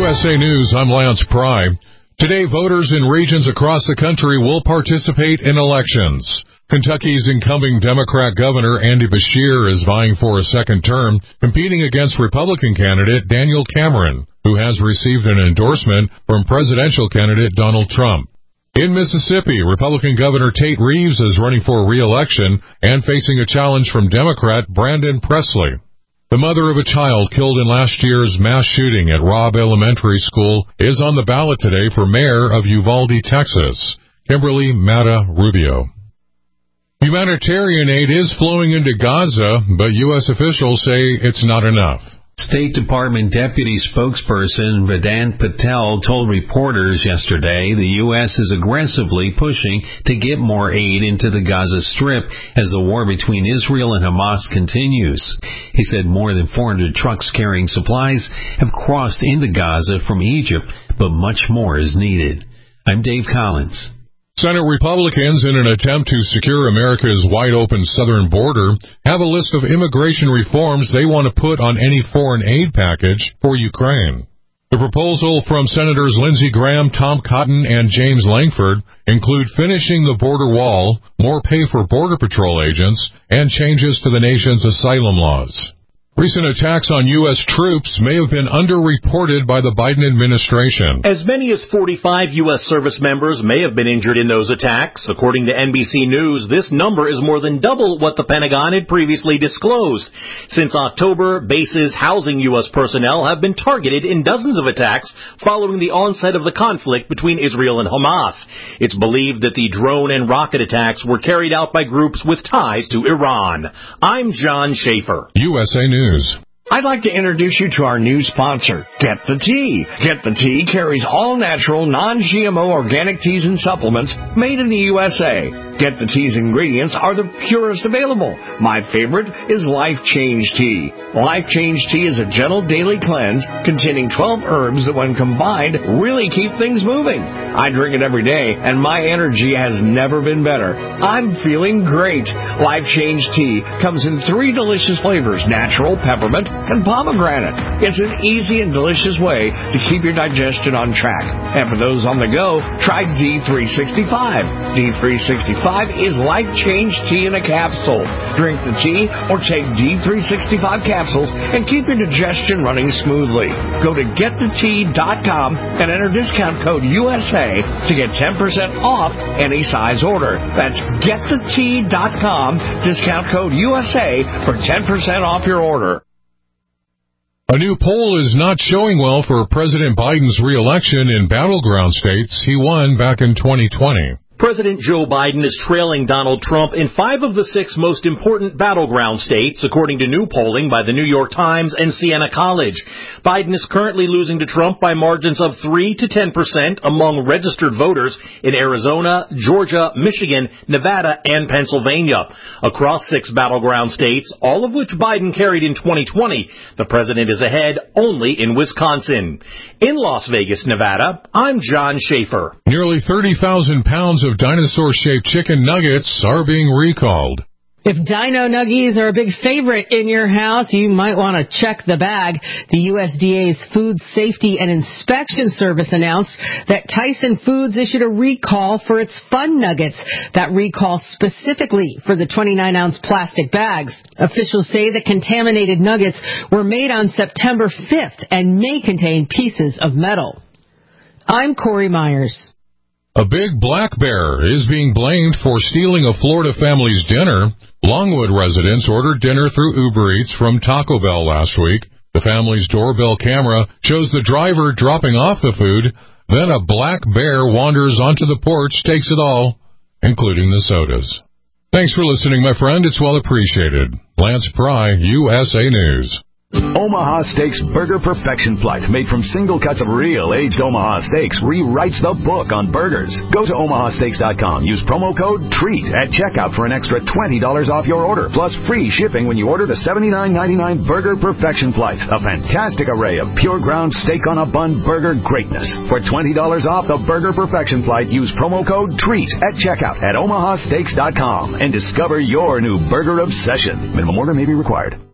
USA News, I'm Lance Pry. Today, voters in regions across the country will participate in elections. Kentucky's incumbent Democrat Governor Andy Beshear is vying for a second term, competing against Republican candidate Daniel Cameron, who has received an endorsement from presidential candidate Donald Trump. In Mississippi, Republican Governor Tate Reeves is running for re-election and facing a challenge from Democrat Brandon Presley. The mother of a child killed in last year's mass shooting at Robb Elementary School is on the ballot today for mayor of Uvalde, Texas. Kimberly Mata Rubio. Humanitarian aid is flowing into Gaza, but U.S. officials say it's not enough. State Department Deputy Spokesperson Vedant Patel told reporters yesterday the U.S. is aggressively pushing to get more aid into the Gaza Strip as the war between Israel and Hamas continues. He said more than 400 trucks carrying supplies have crossed into Gaza from Egypt, but much more is needed. I'm Dave Collins. Senate Republicans, in an attempt to secure America's wide-open southern border, have a list of immigration reforms they want to put on any foreign aid package for Ukraine. The proposal from Senators Lindsey Graham, Tom Cotton, and James Langford include finishing the border wall, more pay for Border Patrol agents, and changes to the nation's asylum laws. Recent attacks on U.S. troops may have been underreported by the Biden administration. As many as 45 U.S. service members may have been injured in those attacks. According to NBC News, this number is more than double what the Pentagon had previously disclosed. Since October, bases housing U.S. personnel have been targeted in dozens of attacks following the onset of the conflict between Israel and Hamas. It's believed that the drone and rocket attacks were carried out by groups with ties to Iran. I'm John Schaefer. USA News. I'd like to introduce you to our new sponsor, Get the Tea. Get the Tea carries all-natural, non-GMO organic teas and supplements made in the USA. Get the Tea's ingredients are the purest available. My favorite is Life Change Tea. Life Change Tea is a gentle daily cleanse containing 12 herbs that, when combined, really keep things moving. I drink it every day, and my energy has never been better. I'm feeling great. Life Change Tea comes in 3 delicious flavors: natural, peppermint, and pomegranate. It's an easy and delicious way to keep your digestion on track. And for those on the go, try D365. D365 is Life Change Tea in a capsule. Drink the tea or take D365 capsules and keep your digestion running smoothly. Go to getthetea.com and enter discount code USA to get 10% off any size order. That's getthetea.com, discount code USA for 10% off your order. A new poll is not showing well for President Biden's re-election in battleground states he won back in 2020. President Joe Biden is trailing Donald Trump in 5 of the 6 most important battleground states, according to new polling by the New York Times and Siena College. Biden is currently losing to Trump by margins of 3 to 10% among registered voters in Arizona, Georgia, Michigan, Nevada, and Pennsylvania. Across 6 battleground states, all of which Biden carried in 2020, the president is ahead only in Wisconsin. In Las Vegas, Nevada, I'm John Schaefer. Nearly 30,000 pounds of dinosaur-shaped chicken nuggets are being recalled. If Dino Nuggies are a big favorite in your house, you might want to check the bag. The USDA's Food Safety and Inspection Service announced that Tyson Foods issued a recall for its Fun Nuggets. That recall specifically for the 29-ounce plastic bags. Officials say the contaminated nuggets were made on September 5th and may contain pieces of metal. I'm Corey Myers. A big black bear is being blamed for stealing a Florida family's dinner. Longwood residents ordered dinner through Uber Eats from Taco Bell last week. The family's doorbell camera shows the driver dropping off the food. Then a black bear wanders onto the porch, takes it all, including the sodas. Thanks for listening, my friend. It's well appreciated. Lance Pry, USA News. Omaha Steaks Burger Perfection Flight, made from single cuts of real aged Omaha steaks, rewrites the book on burgers. Go to omahasteaks.com. Use promo code TREAT at checkout for an extra $20 off your order, plus free shipping when you order the $79.99 Burger Perfection Flight. A fantastic array of pure ground steak on a bun burger greatness. For $20 off the Burger Perfection Flight, use promo code TREAT at checkout at omahasteaks.com and discover your new burger obsession. Minimum order may be required.